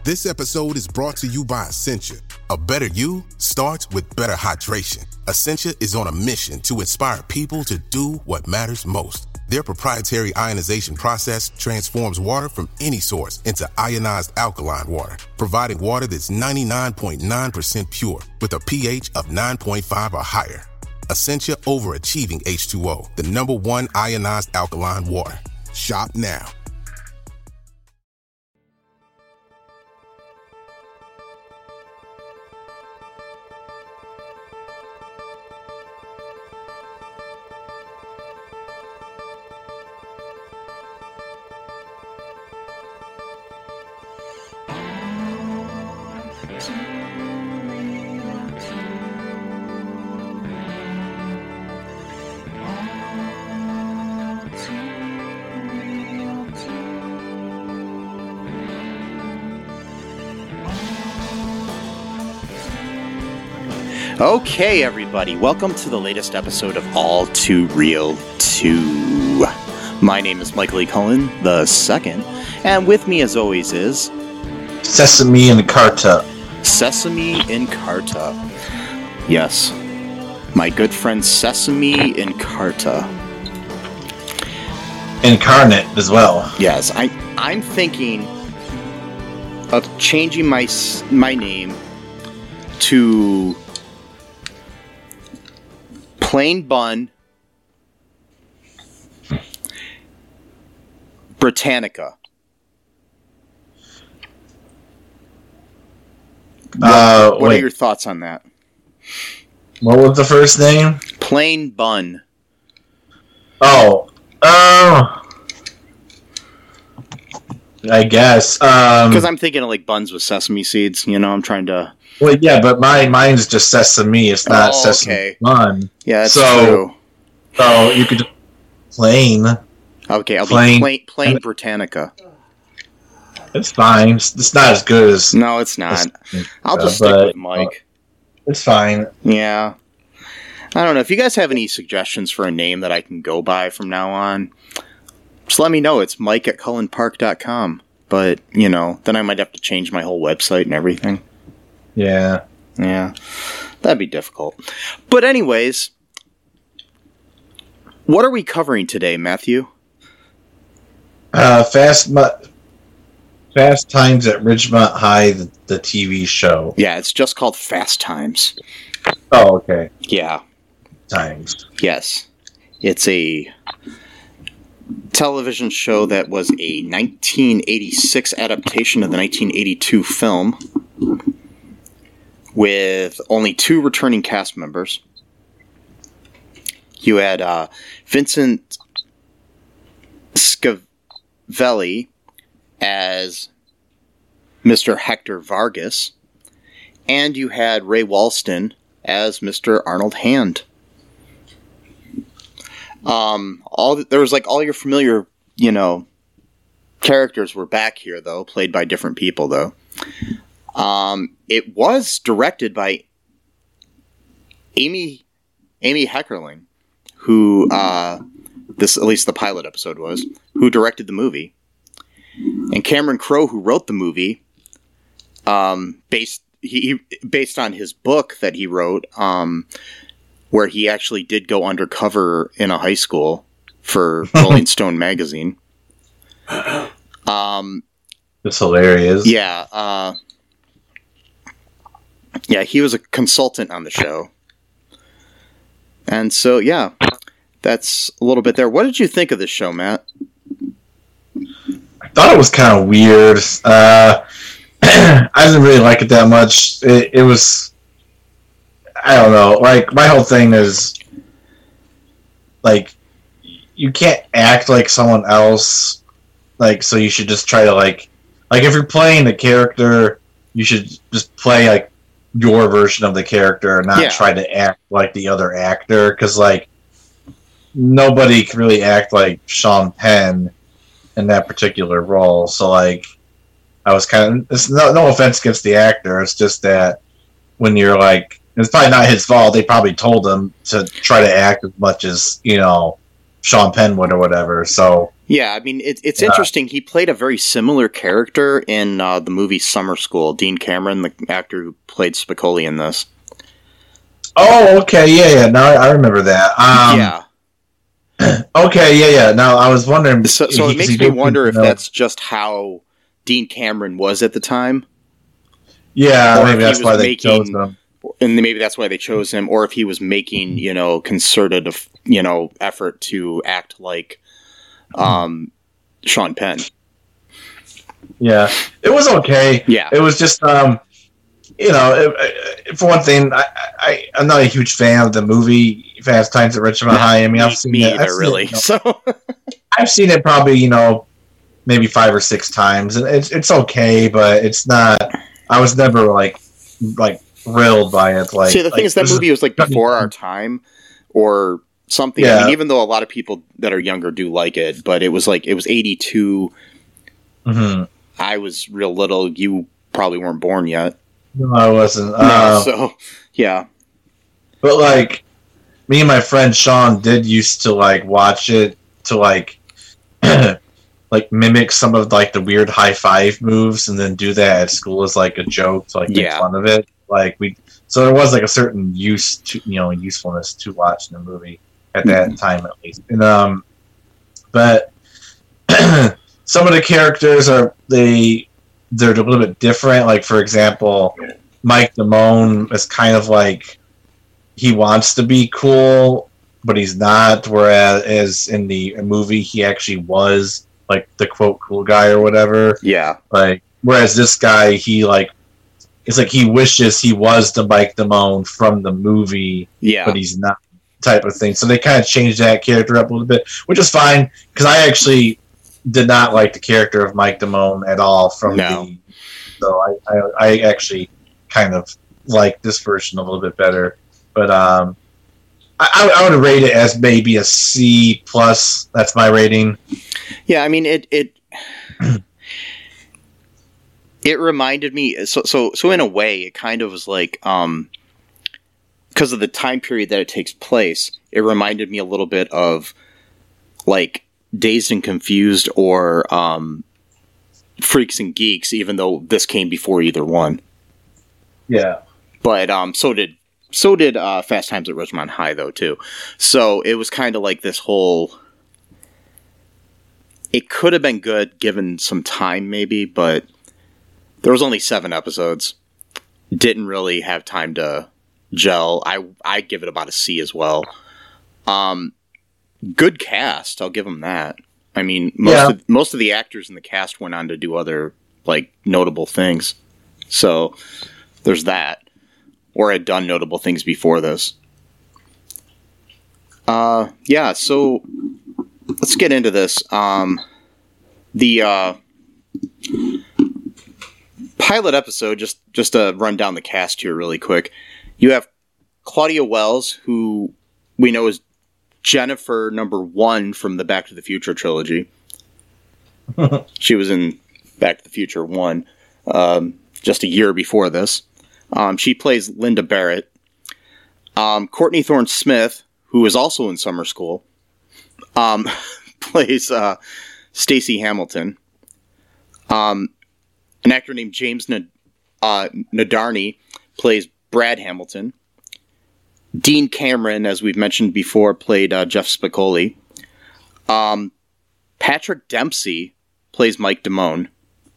This episode is brought to you by Essentia. A better you starts with better hydration. Essentia is on a mission to inspire people to do what matters most. Their proprietary ionization process transforms water from any source into ionized alkaline water, providing water that's 99.9% pure with a pH of 9.5 or higher. Essentia overachieving H2O, the #1 ionized alkaline water. Shop now. Okay, everybody, welcome to the latest episode of All Too Real 2. My name is Michael E. Cullen II, and with me, as always, is... Sesame and Carta. Sesame and Carta. Yes, my good friend Sesame and Carta. Incarnate as well. Yes, I'm thinking of changing my name to... Plain Bun Britannica. What are your thoughts on that? What was the first name? Plain Bun. I guess. Because I'm thinking of like buns with sesame seeds, you know, I'm trying to... Well, yeah, but mine's just sesame. It's not sesame bun. Yeah, that's true. So you could just plain. Okay, I'll be plain Britannica. It's fine. It's not as good as... No, it's not. I'll just stick with Mike. It's fine. Yeah. I don't know. If you guys have any suggestions for a name that I can go by from now on, just let me know. It's mike@cullenpark.com. But, you know, then I might have to change my whole website and everything. Yeah. That'd be difficult. But anyways, what are we covering today, Matthew? Fast Times at Ridgemont High, the TV show. Yeah, it's just called Fast Times. Oh, okay. Yeah. Times. Yes. It's a television show that was a 1986 adaptation of the 1982 film, with only 2 returning cast members. You had Vincent Schiavelli as Mr. Hector Vargas, and you had Ray Walston as Mr. Arnold Hand. There was like all your familiar, you know, characters were back here though, played by different people though. It was directed by Amy Heckerling, who, at least the pilot episode was, who directed the movie. And Cameron Crowe, who wrote the movie, based on his book that he wrote, where he actually did go undercover in a high school for Rolling Stone magazine. It's hilarious. Yeah, yeah, he was a consultant on the show. And so, yeah, that's a little bit there. What did you think of this show, Matt? I thought it was kind of weird. I didn't really like it that much. It was... I don't know. Like, my whole thing is... Like, you can't act like someone else. Like, so you should just try to, like... Like, if you're playing the character, you should just play, like, your version of the character and not try to act like the other actor, because like nobody can really act like Sean Penn in that particular role. So like I was kind of, it's no offense against the actor, it's just that when you're like, it's probably not his fault, they probably told him to try to act as much as, you know, Sean Penn would or whatever. So Yeah, I mean, it's interesting. He played a very similar character in the movie Summer School. Dean Cameron, the actor who played Spicoli in this. Oh, okay, yeah. Now I remember that. Yeah. Okay, yeah. Now I was wondering. So it makes me wonder if that's just how Dean Cameron was at the time. Yeah, maybe that's why they chose him. And maybe that's why they chose him, or if he was making, concerted, effort to act like Sean Penn. Yeah, it was okay. Yeah, it was just, for one thing, I'm not a huge fan of the movie Fast Times at Ridgemont High. I mean, I've seen it. So I've seen it probably, maybe 5 or 6 times, and it's okay, but it's not. I was never like thrilled by it. Like, see, the thing is, that movie was like before our time, or something. Yeah. I mean, even though a lot of people that are younger do like it, but it was 82. Mm-hmm. I was real little. You probably weren't born yet. No, I wasn't. So, yeah. But me and my friend Sean did used to watch it to mimic some of the weird high five moves, and then do that at school as a joke to make fun of it. So there was a certain usefulness to watching the movie at that time, at least. And but some of the characters they're a little bit different. For example, Mike Damone is kind of he wants to be cool, but he's not. Whereas in the movie, he actually was the quote cool guy or whatever. Yeah. Whereas this guy, he it's he wishes he was the Mike Damone from the movie. Yeah. But he's not, type of thing. So they kind of changed that character up a little bit, which is fine, because I actually did not like the character of Mike Damone at all so I actually kind of like this version a little bit better. But I would rate it as maybe a C+. That's my rating. Yeah, I mean it reminded me, so in a way it kind of was because of the time period that it takes place, it reminded me a little bit of Dazed and Confused or Freaks and Geeks, even though this came before either one. Yeah. But so did Fast Times at Ridgemont High, though, too. So it was kind of this whole... It could have been good given some time, maybe, but there was only 7 episodes. Didn't really have time to gel. I give it about a C as well. Good cast, I'll give them that. I mean, most of the actors in the cast went on to do other notable things. So there's that, or had done notable things before this. Yeah. So let's get into this. The pilot episode, just to run down the cast here really quick. You have Claudia Wells, who we know is Jennifer number 1 from the Back to the Future trilogy. She was in Back to the Future 1 just a year before this. She plays Linda Barrett. Courtney Thorne-Smith, who is also in Summer School, plays Stacey Hamilton. An actor named James Nadarni plays Brad Hamilton. Dean Cameron, as we've mentioned before, played Jeff Spicoli. Patrick Dempsey plays Mike Damone.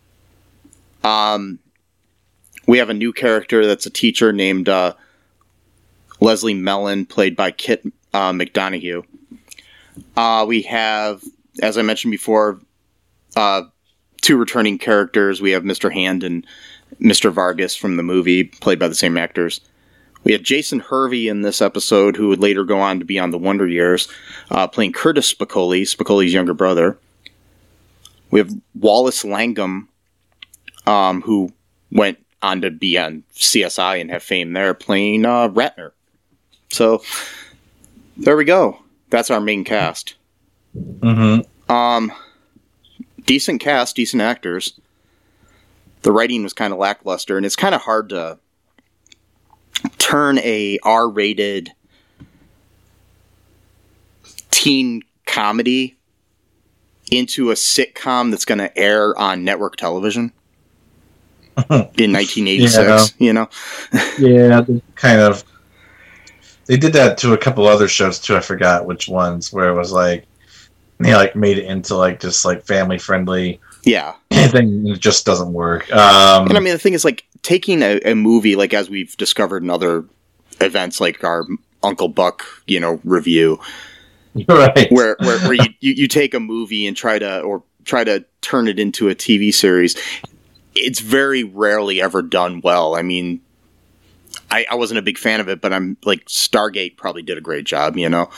We have a new character that's a teacher named Leslie Mellon, played by Kit McDonough. We have, as I mentioned before, 2 returning characters. We have Mr. Hand and Mr. Vargas from the movie, played by the same actors. We had Jason Hervey in this episode, who would later go on to be on The Wonder Years, playing Curtis Spicoli, Spicoli's younger brother. We have Wallace Langham, who went on to be on CSI and have fame there, playing Ratner. So, there we go. That's our main cast. Mm-hmm. Decent cast, decent actors. The writing was kind of lackluster, and it's kind of hard to turn a R-rated teen comedy into a sitcom that's going to air on network television in 1986, you know? Yeah, kind of. They did that to a couple other shows too. I forgot which ones, where it was like they like made it into like just like family friendly. Yeah, thing. It just doesn't work. And I mean, the thing is, like, taking a movie, like, as we've discovered in other events, like our Uncle Buck, you know, review, right? Where you take a movie and try to turn it into a TV series. It's very rarely ever done well. I mean, I wasn't a big fan of it, but I'm like, Stargate probably did a great job, you know.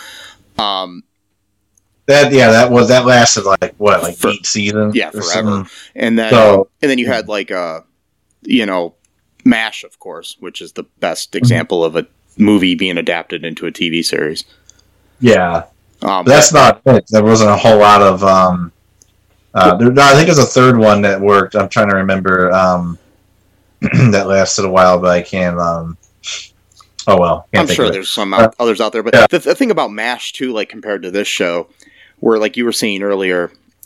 That lasted like what, like 8 seasons? Yeah, forever. Something. And then you had like you know, MASH, of course, which is the best example of a movie being adapted into a TV series. Yeah, that's not it. There wasn't a whole lot of. I think there's a third one that worked. I'm trying to remember. That lasted a while, but I can't. Oh well, I'm sure there's some others out there, but the thing about MASH too, like compared to this show, where like you were saying earlier,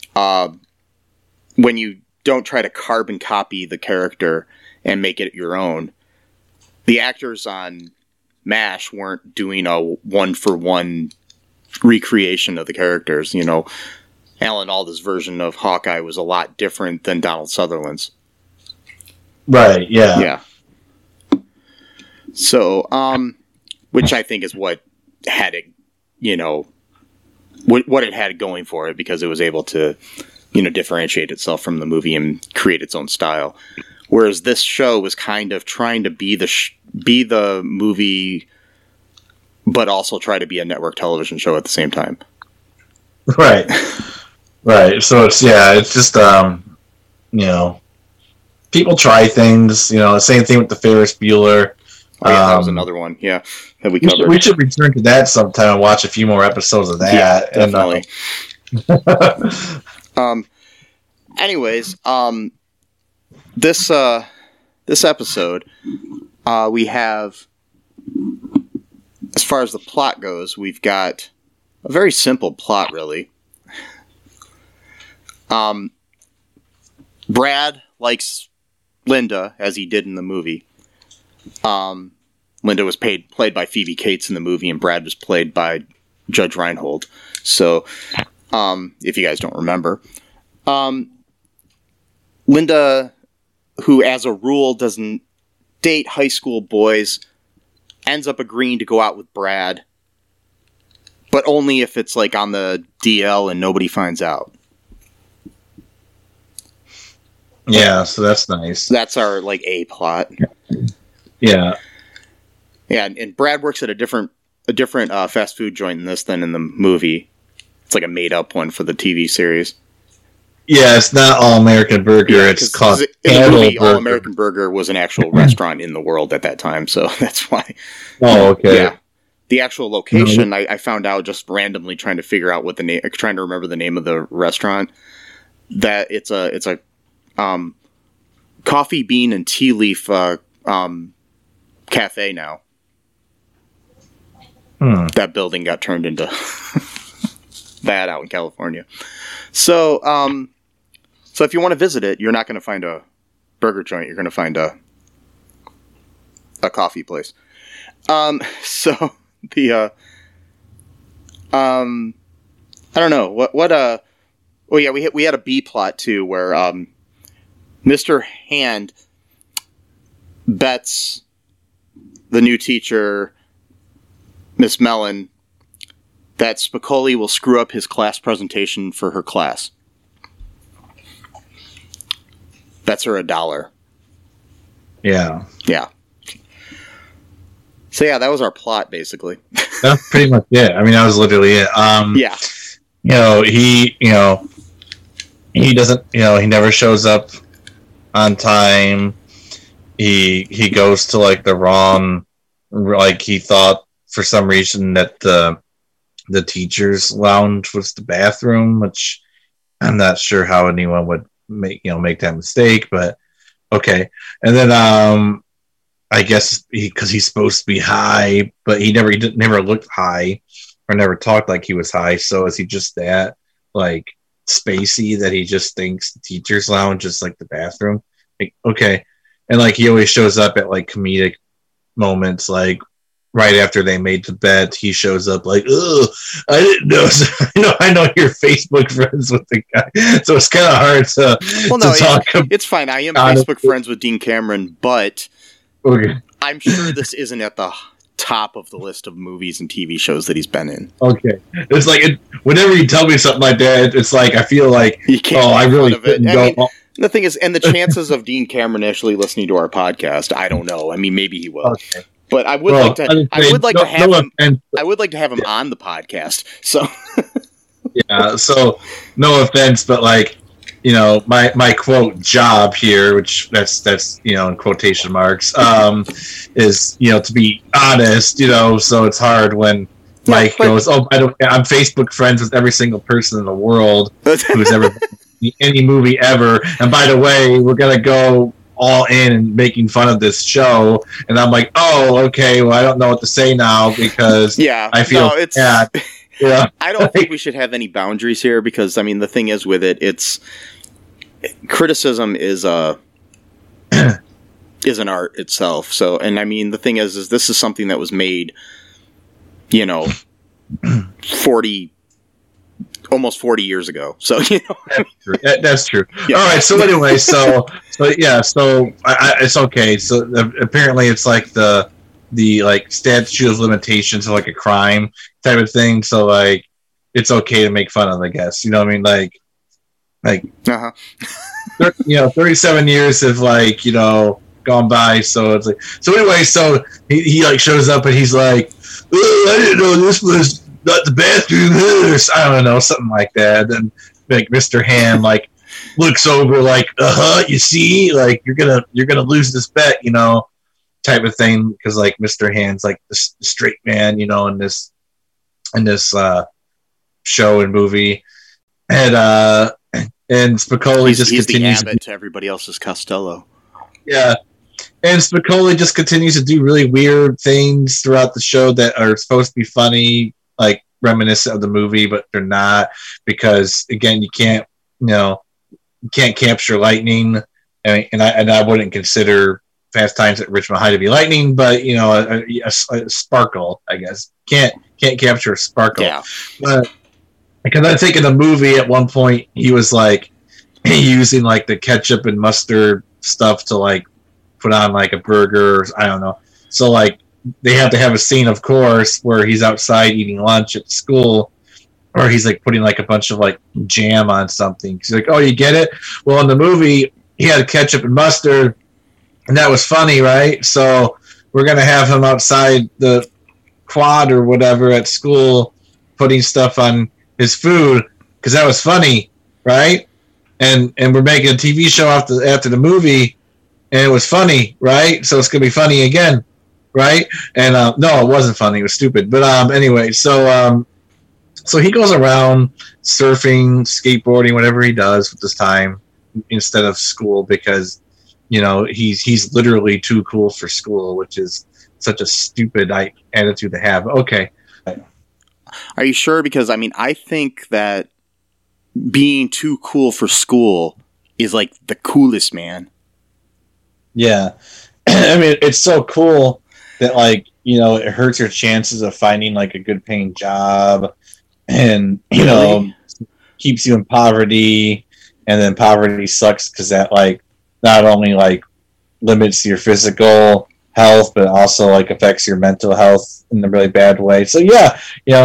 when you don't try to carbon copy the character and make it your own, the actors on MASH weren't doing a 1-for-1 recreation of the characters. You know, Alan Alda's version of Hawkeye was a lot different than Donald Sutherland's. Right. Yeah. Yeah. So, which I think is what had it, you know, what it had going for it, because it was able to, you know, differentiate itself from the movie and create its own style. Whereas this show was kind of trying to be the movie, but also try to be a network television show at the same time. Right. Right. So it's just, you know, people try things, you know, the same thing with the Ferris Bueller. Oh, yeah, that was another one, yeah, that we covered. We should return to that sometime and watch a few more episodes of that. Yeah, definitely. Anyways, this episode, we have, as far as the plot goes, we've got a very simple plot, really. Brad likes Linda, as he did in the movie. Linda was played by Phoebe Cates in the movie, and Brad was played by Judge Reinhold. So, if you guys don't remember, Linda, who as a rule doesn't date high school boys, ends up agreeing to go out with Brad, but only if it's like on the DL and nobody finds out. Yeah, so that's nice. That's our like A plot. Yeah. Yeah, and Brad works at a different fast food joint in this than in the movie. It's like a made up one for the TV series. Yeah, it's not All American Burger. Yeah, it's called in the movie, All American Burger was an actual restaurant in the world at that time, so that's why. Oh, okay. Yeah, the actual location I found out just randomly trying to remember the name of the restaurant. That it's a coffee bean and tea leaf cafe now. That building got turned into that out in California. So, so if you want to visit it, you're not going to find a burger joint. You're going to find a coffee place. So the I don't know what. Oh yeah, we had a B plot too, where Mr. Hand bets the new teacher, Miss Mellon, that Spicoli will screw up his class presentation for her class. Bets her $1. Yeah. Yeah. So yeah, that was our plot, basically. That's pretty much it. I mean, that was literally it. Yeah. He doesn't, he never shows up on time. He goes to like the wrong, like he thought for some reason that the teacher's lounge was the bathroom, which I'm not sure how anyone would make that mistake, but okay. And then I guess because he's supposed to be high, but he never looked high or never talked like he was high. So is he just that like spacey that he just thinks the teacher's lounge is like the bathroom. Like, okay. And like he always shows up at like comedic moments, like right after they made the bet, he shows up like, oh, I didn't know. So, I know you're Facebook friends with the guy, so it's kind of hard to talk about. It's fine. I am Facebook friends with Dean Cameron, but okay. I'm sure this isn't at the top of the list of movies and TV shows that he's been in. Okay. It's like, whenever you tell me something like that, it's like, I feel like, you can't I really couldn't go. The thing is, and the chances of Dean Cameron actually listening to our podcast, I don't know. I mean, maybe he will. Okay. But I would like to have him on the podcast. So yeah, so no offense, but like, my quote job here, which that's in quotation marks, is to be honest, so it's hard when Mike goes, I'm Facebook friends with every single person in the world who's ever any movie ever, and by the way, we're gonna go all in and making fun of this show, and I'm like, oh, okay, well, I don't know what to say now because I feel bad. Yeah. I don't think we should have any boundaries here because, I mean, the thing is with it, it's criticism is an art itself. So, and I mean, the thing is this is something that was made, almost 40 years ago. So, that's true. Yeah. All right. So anyway, it's okay. So apparently it's like the like statute of limitations of like a crime type of thing. So like, it's okay to make fun of, I guess, you know what I mean? Like, 37 years have like, gone by. So it's like, so anyway, so he like shows up and he's like, oh, I didn't know this was not the bathroom. I don't know, something like that. And like Mr. Hand like looks over like, you see, like you're gonna lose this bet, type of thing, because like Mr. Hand's like the straight man, in this show and movie, and Spicoli he's continues the Abbott to everybody else's Costello. Yeah. And Spicoli just continues to do really weird things throughout the show that are supposed to be funny, like reminiscent of the movie, but they're not, because again, you can't capture lightning, and I wouldn't consider Fast Times at Richmond High to be lightning, but a sparkle, I guess. Can't capture a sparkle. Yeah. But because I think in the movie at one point he was like using like the ketchup and mustard stuff to like put on like a burger, or, I don't know. So like they have to have a scene, of course, where he's outside eating lunch at school, or he's like putting like a bunch of like jam on something. He's like, oh, you get it? Well, in the movie he had ketchup and mustard, and that was funny, right? So we're going to have him outside the quad or whatever at school putting stuff on his food because that was funny, right? And we're making a TV show after the movie, and it was funny, right? So it's going to be funny again, right? And no, it wasn't funny. It was stupid. But anyway, so he goes around surfing, skateboarding, whatever he does with his time instead of school, because he's literally too cool for school, which is such a stupid attitude to have. Okay. Are you sure? Because I mean, I think that being too cool for school is like the coolest, man. Yeah. I mean, it's so cool that like, it hurts your chances of finding like a good paying job, and, keeps you in poverty, and then poverty sucks because that like not only like limits your physical health, but also like affects your mental health in a really bad way. So yeah,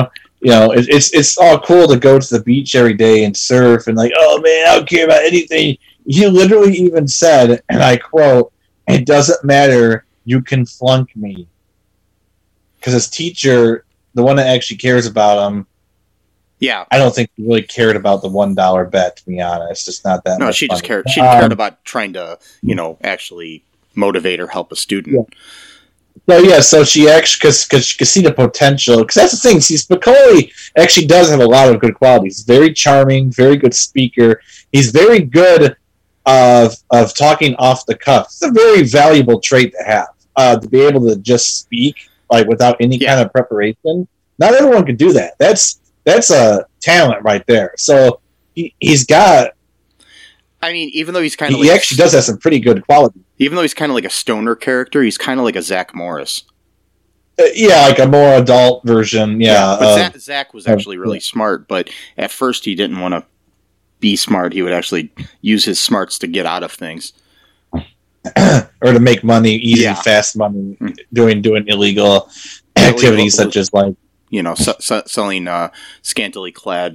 it's all cool to go to the beach every day and surf and like, oh man, I don't care about anything. He literally even said, and I quote, "It doesn't matter, you can flunk me." Because his teacher, the one that actually cares about him, yeah, I don't think he really cared about the $1 bet, to be honest. It's not that much. No, she just cared. She cared about trying to, actually motivate or help a student. Yeah. So she actually, because she could see the potential. Because that's the thing. See, Spicoli actually does have a lot of good qualities. He's very charming, very good speaker. He's very good of talking off the cuff. It's a very valuable trait to have, to be able to just speak like without any kind of preparation. Not everyone can do that. That's a talent right there. So he's got. I mean, even though he's kind of he actually does have some pretty good quality. Even though he's kind of like a stoner character, he's kind of like a Zach Morris. Yeah, like a more adult version. Yeah, but Zach was actually really smart, but at first he didn't want to be smart. He would actually use his smarts to get out of things. Or to make money, easy, fast money, doing illegal activities such as like selling scantily clad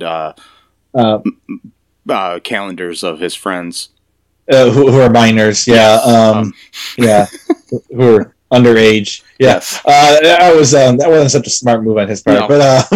calendars of his friends who are minors. Yeah, who are underage. Yes, that wasn't such a smart move on his part, no. but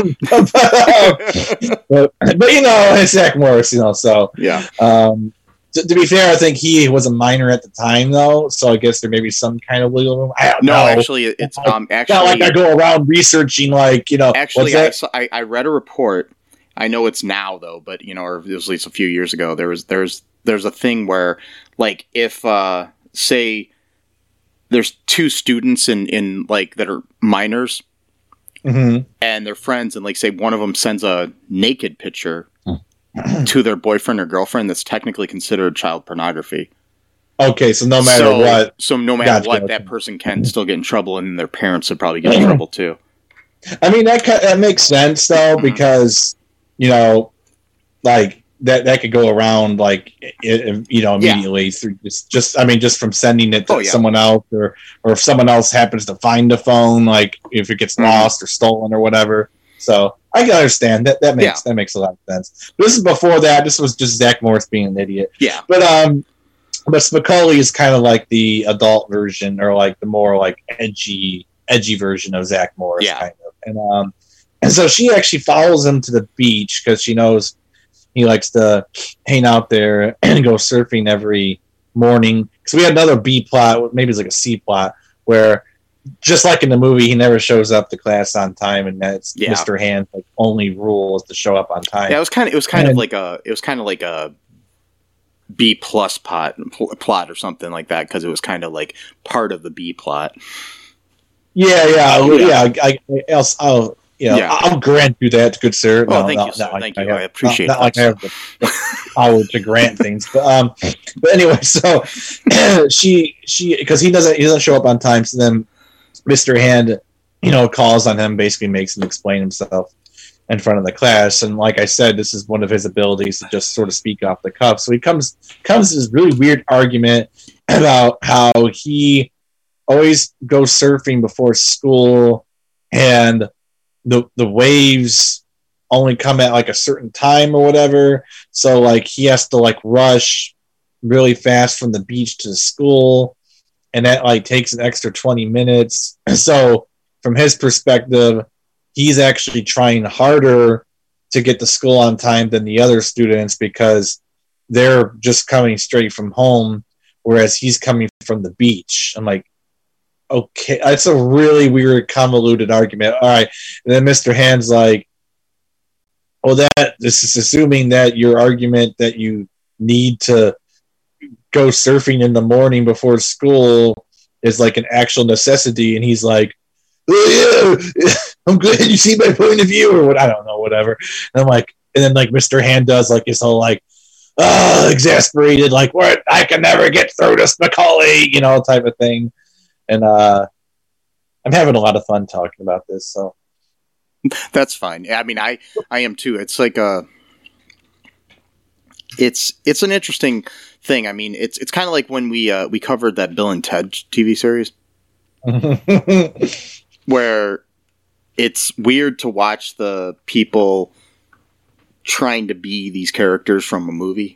it's Zach Morris, so yeah. To be fair, I think he was a minor at the time, though, so I guess there may be some kind of legal room. I don't know. Actually, it's actually not like I go around researching, Actually, I read a report. I know it's now though, but or it was at least a few years ago. There's a thing where, like, if say there's two students in like that are minors, and they're friends, and like say one of them sends a naked picture to their boyfriend or girlfriend, that's technically considered child pornography. Okay, so no matter what, that person can still get in trouble, and their parents would probably get in trouble too. I mean, that makes sense though, because like that could go around like immediately through just from sending it to someone else, or if someone else happens to find the phone, like if it gets lost or stolen or whatever. So I can understand that makes a lot of sense. But this is before that. This was just Zach Morris being an idiot. Yeah. But Spicoli is kind of like the adult version, or like the more like edgy version of Zach Morris, kind of. And so she actually follows him to the beach because she knows he likes to hang out there and go surfing every morning. Because we had another B plot, maybe it's like a C plot, where just like in the movie, he never shows up to class on time, and that's Mr. Hand's like only rule is to show up on time. Yeah, it was kind of like a B plus plot or something like that, because it was kind of like part of the B plot. I'll grant you that, good sir. Oh, thank you, sir. Thank you. I appreciate that. Not like I have the power to grant things, but anyway, so she because he doesn't show up on time, so then Mr. Hand, calls on him, basically makes him explain himself in front of the class, and like I said, this is one of his abilities to just sort of speak off the cuff. So he comes to this really weird argument about how he always goes surfing before school, and the waves only come at like a certain time or whatever, so like he has to like rush really fast from the beach to school, and that like takes an extra 20 minutes. So from his perspective, he's actually trying harder to get to school on time than the other students because they're just coming straight from home, whereas he's coming from the beach. I'm like, okay, that's a really weird, convoluted argument. All right. And then Mr. Hand's like, well, this is assuming that your argument that you need to go surfing in the morning before school is like an actual necessity. And he's like, oh, yeah, I'm glad you see my point of view, or what, I don't know, whatever. And I'm like, and then like Mr. Hand does like his whole like, exasperated, like, what, I can never get through to Spicoli, type of thing. And I'm having a lot of fun talking about this, so that's fine. I mean, I am too. It's like it's an interesting thing. I mean, it's kind of like when we covered that Bill and Ted TV series, where it's weird to watch the people trying to be these characters from a movie.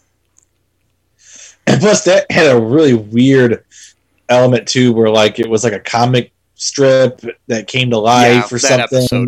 And plus, that had a really weird element too, where like it was like a comic strip that came to life or something. Episode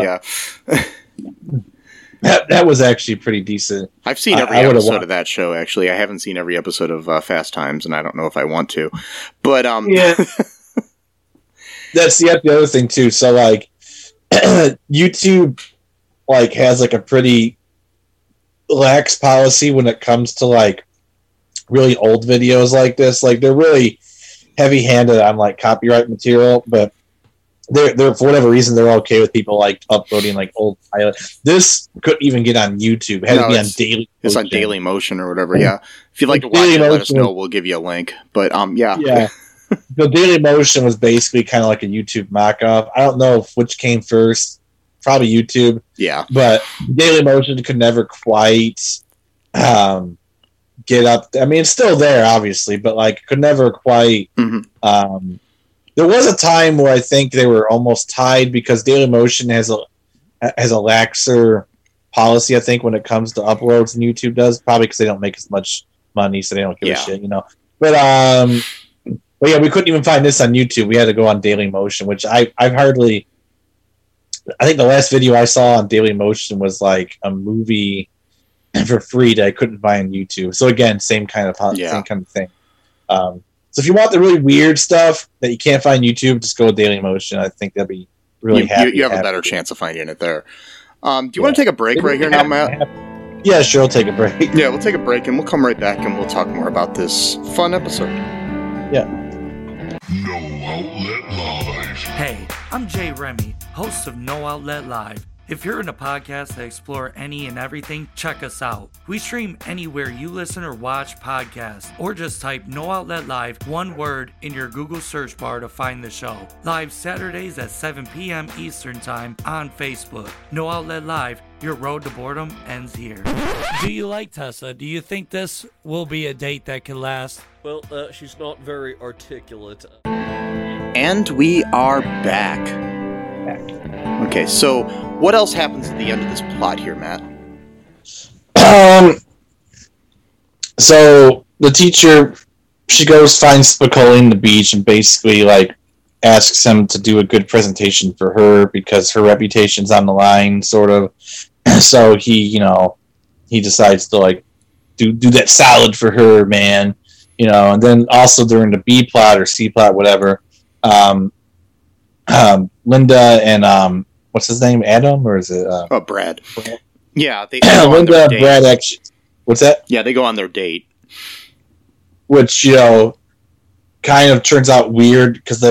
that was actually pretty decent. I've seen every episode of that show. Actually, I haven't seen every episode of Fast Times, and I don't know if I want to. But yeah, that's the other thing too. So like, YouTube like has like a pretty lax policy when it comes to like really old videos like this. Like they're really heavy-handed on like copyright material, but they're for whatever reason they're okay with people like uploading like old pilot. This couldn't even get on YouTube. It had to be on Daily. It's on Daily Motion or whatever. Yeah, if you'd like to watch it, let us know. We'll give you a link. But yeah. The Daily Motion was basically kind of like a YouTube mock-up. I don't know which came first. Probably YouTube. Yeah, but Daily Motion could never quite get up. I mean, it's still there, obviously, but like could never quite. Mm-hmm. There was a time where I think they were almost tied because Daily Motion has a laxer policy, I think, when it comes to uploads than YouTube does. Probably because they don't make as much money, so they don't give a shit, But yeah, we couldn't even find this on YouTube. We had to go on Daily Motion, which I've hardly. I think the last video I saw on Daily Motion was like a movie for free that I couldn't find on YouTube. So again, same kind of thing. So if you want the really weird stuff that you can't find on YouTube, just go with Daily Motion. I think that'd be really happy. You have a better chance of finding it there. Do you want to take a break right here now, Matt? Yeah, sure. I'll take a break. Yeah, we'll take a break and we'll come right back and we'll talk more about this fun episode. Yeah. No Outlet Live. Hey, I'm Jay Remy, host of No Outlet Live. If you're in a podcast that explore any and everything, check us out. We stream anywhere you listen or watch podcasts, or just type No Outlet Live, one word, in your Google search bar to find the show. Live Saturdays at 7 p.m. Eastern Time on Facebook. No Outlet Live, your road to boredom ends here. Do you like Tessa? Do you think this will be a date that can last? Well, she's not very articulate. And we are back. Okay, so what else happens at the end of this plot here, Matt? So the teacher, she goes finds Spicoli on the beach and basically like asks him to do a good presentation for her because her reputation's on the line, sort of. So he decides to like do that solid for her, man. And then also during the B plot or C plot, whatever, Linda and what's his name? Adam, or is it? Brad. Yeah, they Linda and Brad actually. What's that? Yeah, they go on their date, which kind of turns out weird because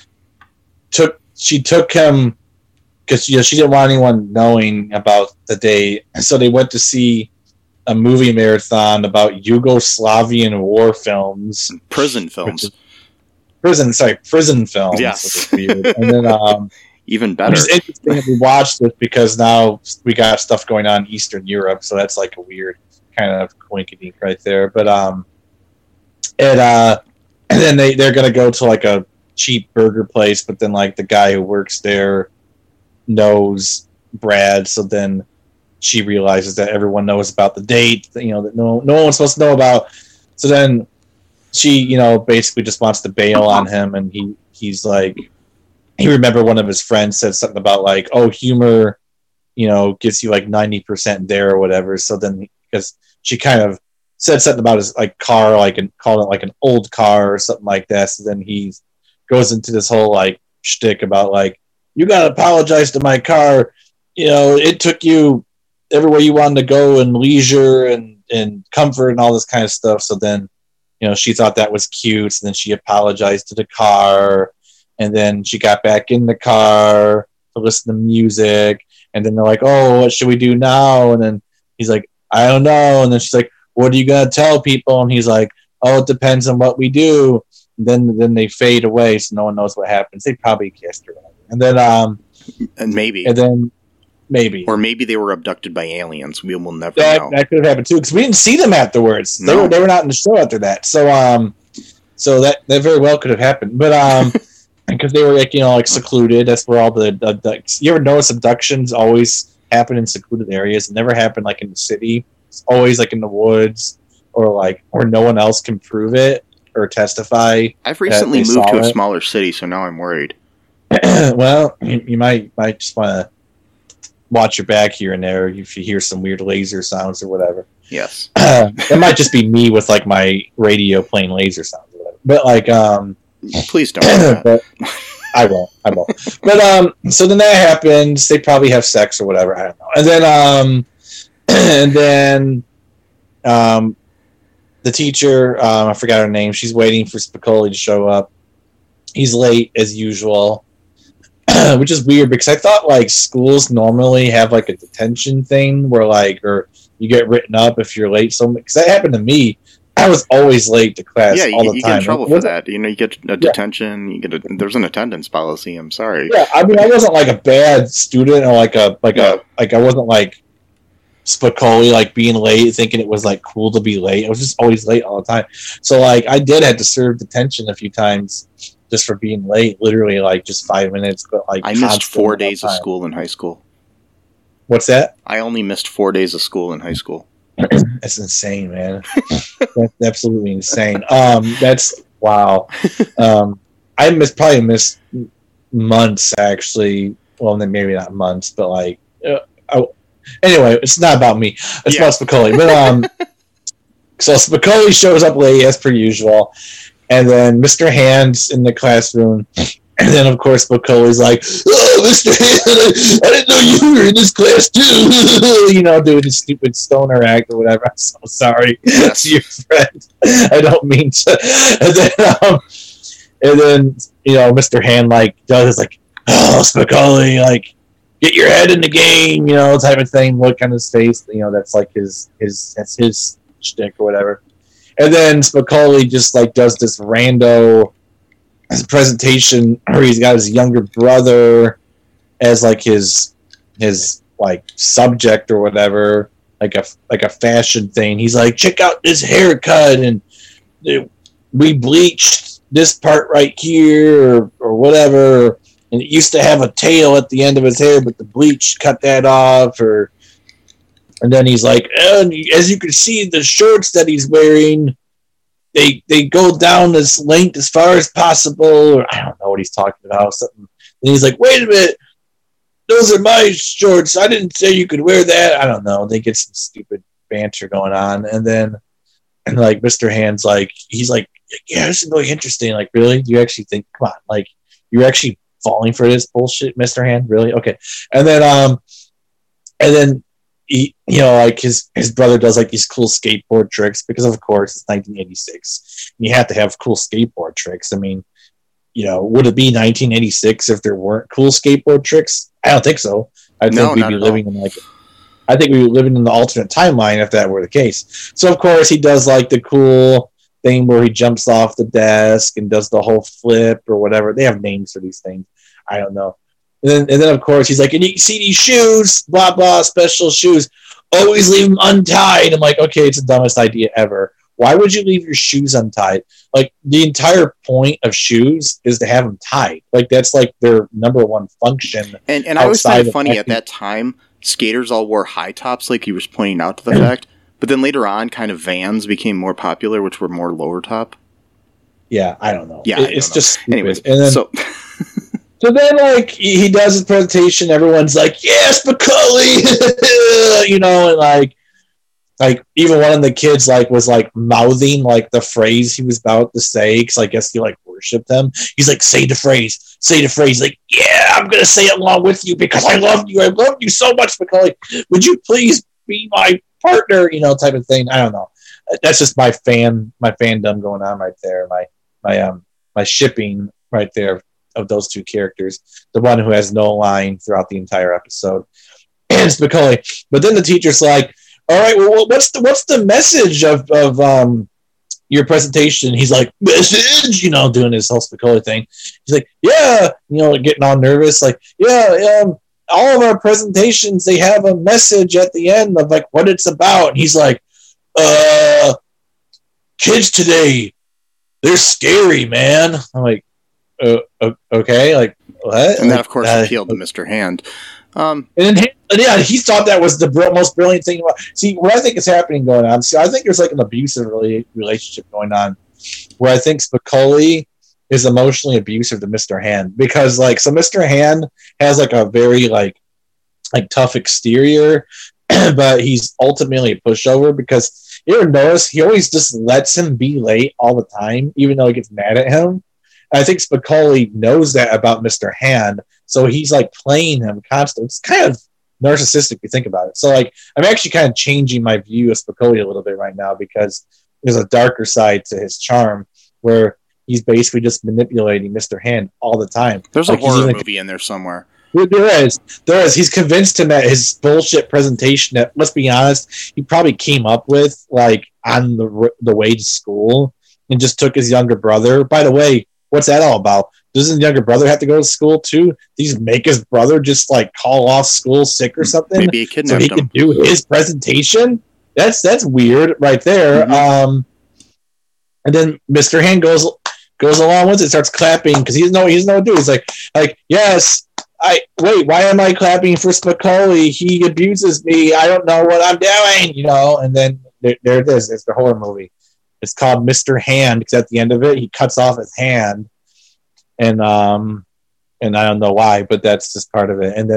she took him because she didn't want anyone knowing about the date, so they went to see a movie marathon about Yugoslavian war films, prison films. Prison films. Yes. Weird. And then even better. It's interesting that we watched this because now we got stuff going on in Eastern Europe, so that's like a weird kind of coinkydink right there. But and then they're gonna go to like a cheap burger place, but then like the guy who works there knows Brad, so then she realizes that everyone knows about the date, that no one's supposed to know about. So then she, basically just wants to bail on him, and he's like, he remembered one of his friends said something about like, oh, humor, gets you like 90% there or whatever. So then, because she kind of said something about his like car, like, and called it like an old car or something like that. So then he goes into this whole like shtick about like, you gotta apologize to my car. It took you everywhere you wanted to go and leisure and comfort and all this kind of stuff. So then, she thought that was cute. And then she apologized to the car. And then she got back in the car to listen to music. And then they're like, oh, what should we do now? And then he's like, I don't know. And then she's like, what are you going to tell people? And he's like, oh, it depends on what we do. And then they fade away, so no one knows what happens. They probably kissed her. And then maybe. Or maybe they were abducted by aliens. We will never know. That could have happened too, because we didn't see them afterwards. No. They were not in the show after that. So that very well could have happened. But because they were like secluded. That's where all the you ever notice abductions always happen in secluded areas? It never happen like in the city. It's always like in the woods or no one else can prove it or testify. I've recently moved to a smaller city, so now I'm worried. Well, you might just want to watch your back here and there if you hear some weird laser sounds or whatever. Yes. It might just be me with like my radio playing laser sounds or whatever. But like please don't. But I won't. But so then that happens. They probably have sex or whatever. I don't know. And then the teacher, I forgot her name. She's waiting for Spicoli to show up. He's late as usual. which is weird because I thought like schools normally have like a detention thing where like, or you get written up if you're late. So, because that happened to me, I was always late to class all the you time. get in trouble for that. You know, you get a detention. There's an attendance policy. I'm sorry. Yeah, I mean, I wasn't like a bad student or like I wasn't like Spicoli, like being late, thinking it was like cool to be late. I was just always late all the time. So like, I did have to serve detention a few times just for being late. Literally, like just 5 minutes. But like, I missed 4 days of school in high school. What's that? I only missed 4 days of school in high school. That's insane, man. That's absolutely insane. That's wow. I probably missed months actually. Well, then maybe not months, but like, anyway, it's not about me. It's about Spicoli. But so Spicoli shows up late as per usual, and then Mr. Hand's in the classroom. And then, of course, Spicoli's like, "Oh, Mr. Hand, I didn't know you were in this class, too." You know, doing his stupid stoner act or whatever. I'm so sorry to your friend. I don't mean to. And then, you know, Mr. Hand, like, does, like, "Oh, Spicoli, like, get your head in the game," you know, type of thing. Look on his face. You know, that's, like, his shtick or whatever. And then Spicoli just, like, does this rando presentation where he's got his younger brother as like his like subject or whatever, like a fashion thing. He's like, "Check out this haircut, and we bleached this part right here or whatever, and it used to have a tail at the end of his hair, but the bleach cut that off." And then he's like, "And as you can see, the shorts that he's wearing, They go down this length as far as possible," or I don't know what he's talking about. Something. And he's like, "Wait a minute, those are my shorts. I didn't say you could wear that." I don't know. They get some stupid banter going on, and like Mr. Hand's like, he's like, "Yeah, this is really interesting. Like, really? Do you actually think? Come on, like, you're actually falling for this bullshit, Mr. Hand? Really? Okay." And then. He, you know, like his brother does like these cool skateboard tricks because, of course, it's 1986. And you have to have cool skateboard tricks. I mean, you know, would it be 1986 if there weren't cool skateboard tricks? I don't think so. I think we'd be living in the alternate timeline if that were the case. So, of course, he does like the cool thing where he jumps off the desk and does the whole flip or whatever. They have names for these things. I don't know. And then, of course, he's like, "And you see these shoes, blah, blah, special shoes. Always leave them untied." I'm like, okay, it's the dumbest idea ever. Why would you leave your shoes untied? Like, the entire point of shoes is to have them tied. Like, that's, like, their number one function. And I always find it funny, at that time, skaters all wore high tops, like he was pointing out to the fact. But then later on, kind of Vans became more popular, which were more lower top. Yeah, I don't know. Yeah, it's just stupid. Anyways, and then, So then, like, he does his presentation. Everyone's like, "Yes, Spicoli," you know, and like even one of the kids like was like mouthing like the phrase he was about to say because I guess he like worshipped him. He's like, say the phrase. Like, "Yeah, I'm gonna say it along with you because I love you. I love you so much, Spicoli. Would you please be my partner?" You know, type of thing. I don't know. That's just my fandom going on right there. My shipping right there of those two characters, the one who has no line throughout the entire episode, and Spicoli. But then the teacher's like, "All right, well, what's the message of your presentation?" He's like, "Message," you know, doing his whole Spicoli thing. He's like, "Yeah," you know, getting all nervous, like, "Yeah, all of our presentations, they have a message at the end of like what it's about." And he's like, "Kids today, they're scary, man." I'm like, okay, like what? And then, of course, appealed to Mr. Hand. And yeah, he thought that was the most brilliant thing. See, what I think is happening going on. See, I think there's like an abusive relationship going on, where I think Spicoli is emotionally abusive to Mr. Hand because, like, so Mr. Hand has like a very like tough exterior, but he's ultimately a pushover because you ever notice he always just lets him be late all the time, even though he gets mad at him. I think Spicoli knows that about Mr. Hand, so he's like playing him constantly. It's kind of narcissistic if you think about it. So like, I'm actually kind of changing my view of Spicoli a little bit right now because there's a darker side to his charm where he's basically just manipulating Mr. Hand all the time. There's like, a horror movie in there somewhere. There is. He's convinced him that his bullshit presentation that, let's be honest, he probably came up with like on the way to school and just took his younger brother. By the way, what's that all about? Doesn't his younger brother have to go to school too? Did he just make his brother just like call off school sick or something? Maybe he kidnapped him. So he could do his presentation? That's weird right there. Mm-hmm. And then Mr. Hand goes along with it, starts clapping because he doesn't know what to do. He's like, yes, why am I clapping for Spicoli? He abuses me. I don't know what I'm doing, and then there it is. It's the horror movie. It's called Mr. Hand because at the end of it, he cuts off his hand. And I don't know why, but that's just part of it. And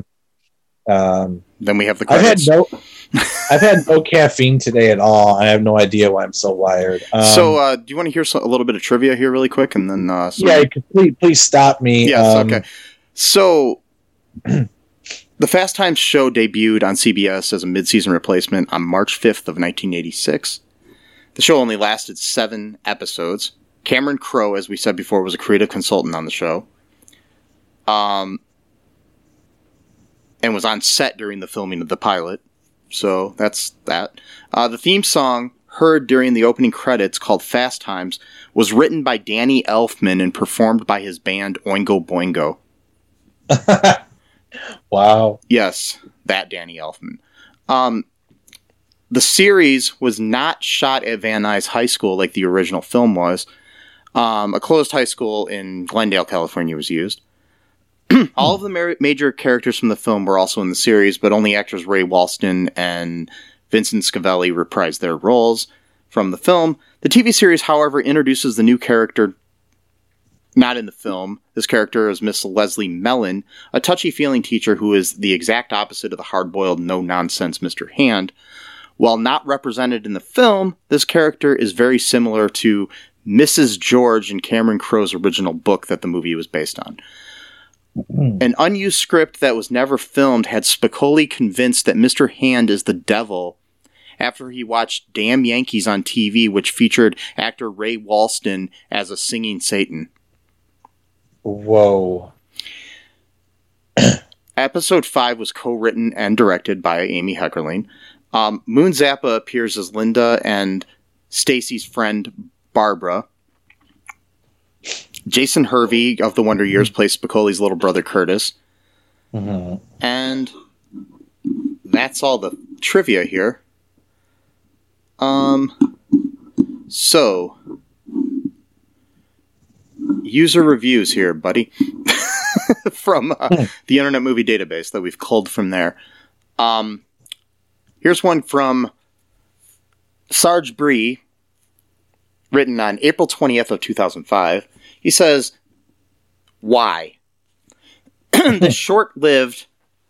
then we have the credits. I've had no caffeine today at all. I have no idea why I'm so wired. So do you want to hear a little bit of trivia here really quick? And then please stop me. Yes, okay. So the Fast Times show debuted on CBS as a mid-season replacement on March 5th of 1986. The show only lasted 7 episodes. Cameron Crowe, as we said before, was a creative consultant on the show. And was on set during the filming of the pilot. So that's that. The theme song heard during the opening credits, called Fast Times, was written by Danny Elfman and performed by his band Oingo Boingo. Wow. Yes, that Danny Elfman. The series was not shot at Van Nuys High School like the original film was. A closed high school in Glendale, California was used. All of the major characters from the film were also in the series, but only actors Ray Walston and Vincent Scavelli reprised their roles from the film. The TV series, however, introduces the new character not in the film. This character is Miss Leslie Mellon, a touchy-feeling teacher who is the exact opposite of the hard-boiled, no-nonsense Mr. Hand. While not represented in the film, this character is very similar to Mrs. George in Cameron Crowe's original book that the movie was based on. An unused script that was never filmed had Spicoli convinced that Mr. Hand is the devil after he watched Damn Yankees on TV, which featured actor Ray Walston as a singing Satan. Whoa. Episode 5 was co-written and directed by Amy Heckerling. Moon Zappa appears as Linda and Stacy's friend Barbara. Jason Hervey of The Wonder Years plays Spicoli's little brother Curtis. Mm-hmm. And that's all the trivia here. So user reviews here, buddy. From the Internet Movie Database that we've culled from there. Here's one from Sarge Bree, written on April 20th of 2005. He says, why? This short-lived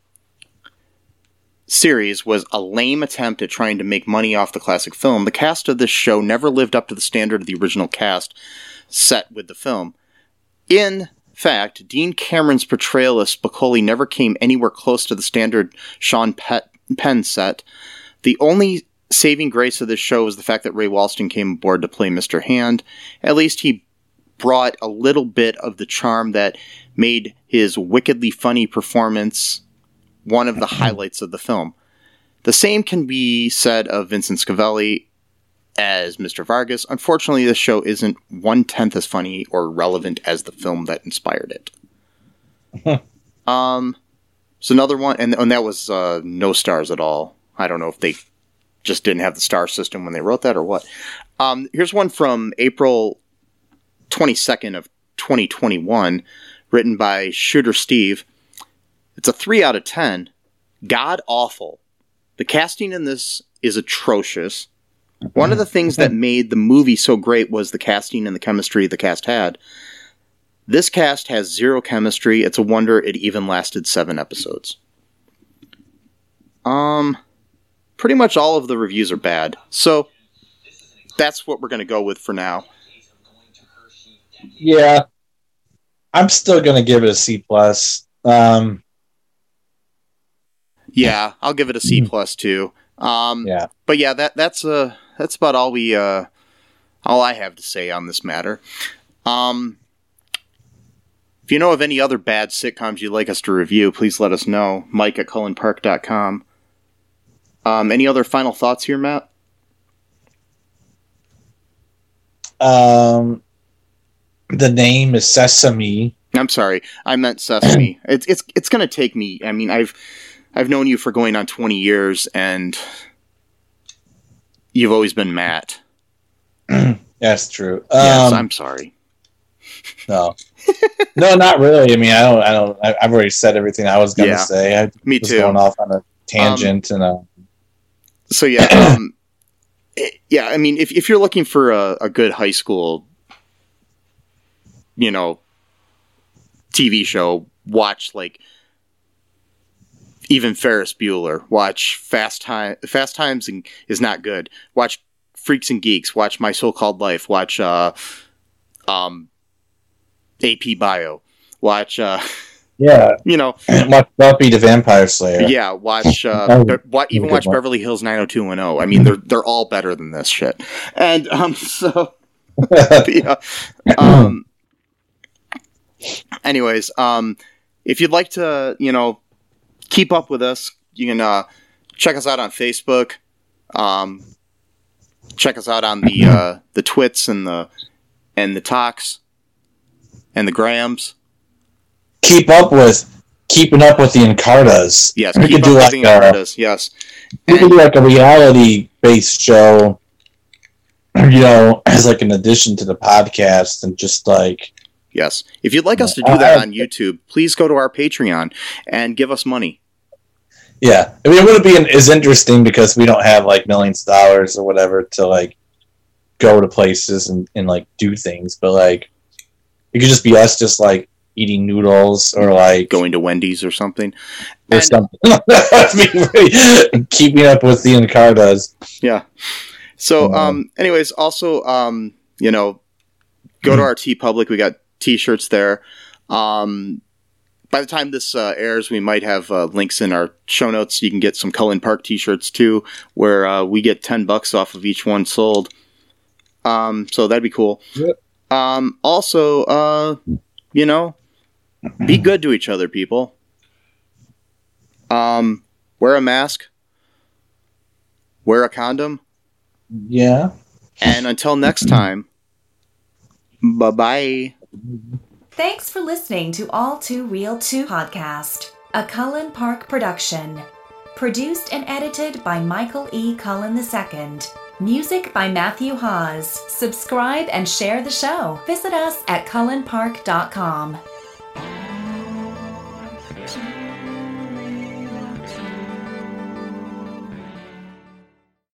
series was a lame attempt at trying to make money off the classic film. The cast of this show never lived up to the standard of the original cast set with the film. In fact, Dean Cameron's portrayal of Spicoli never came anywhere close to the standard Sean Penn set. The only saving grace of this show was the fact that Ray Walston came aboard to play Mr. Hand. At least he brought a little bit of the charm that made his wickedly funny performance one of the highlights of the film. The same can be said of Vincent Scavelli as Mr. Vargas. Unfortunately, this show isn't 1/10 as funny or relevant as the film that inspired it. So another one, and that was no stars at all. I don't know if they just didn't have the star system when they wrote that or what. Here's one from April 22nd of 2021, written by Shooter Steve. It's a 3 out of 10. God awful. The casting in this is atrocious. One of the things that made the movie so great was the casting and the chemistry the cast had. This cast has zero chemistry. It's a wonder it even lasted 7 episodes. Pretty much all of the reviews are bad. So that's what we're going to go with for now. Yeah. I'm still going to give it a C+. Yeah, I'll give it a C+ too. Yeah. But yeah, that's about all I have to say on this matter. If you know of any other bad sitcoms you'd like us to review, please let us know. Mike@cullenpark.com. Any other final thoughts here, Matt? The name is Sesame. I'm sorry, I meant Sesame. It's going to take me. I mean, I've known you for going on 20 years, and you've always been Matt. That's true. Yes, I'm sorry. No, no, not really. I mean, I've already said everything I was going to say. Me was too. Going off on a tangent So yeah, yeah. I mean, if you're looking for a good high school, TV show, watch like even Ferris Bueller. Watch Fast Times is not good. Watch Freaks and Geeks. Watch My So-Called Life. Watch AP Bio. Watch watch Buffy the Vampire Slayer. Yeah, watch even watch Beverly Hills 90210. I mean, they're all better than this shit. And yeah. Anyways, if you'd like to, keep up with us, you can check us out on Facebook. Check us out on the Twits and the Talks and the Grams. Keeping up with the Encartas. Yes, we could do like the Encartas. Yes, we could do like a reality-based show. As like an addition to the podcast, and just like. Yes. If you'd like us to do that on YouTube, please go to our Patreon and give us money. Yeah. I mean, it wouldn't be as interesting because we don't have like millions of dollars or whatever to like go to places and like do things. But like, it could just be us just like eating noodles or like going to Wendy's or something. Something. Keeping up with the Encartas. Yeah. So, anyways, also, go to our TeePublic. We got T-shirts there. By the time this airs, we might have links in our show notes. You can get some Cullen Park T-shirts too, where we get $10 off of each one sold. So that'd be cool. Yep. Also, be good to each other, people. Wear a mask. Wear a condom. Yeah. And until next time, bye-bye. Thanks for listening to All Too Real 2 podcast, a Cullen Park production. Produced and edited by Michael E. Cullen II. Music by Matthew Hawes. Subscribe and share the show. Visit us at cullenpark.com.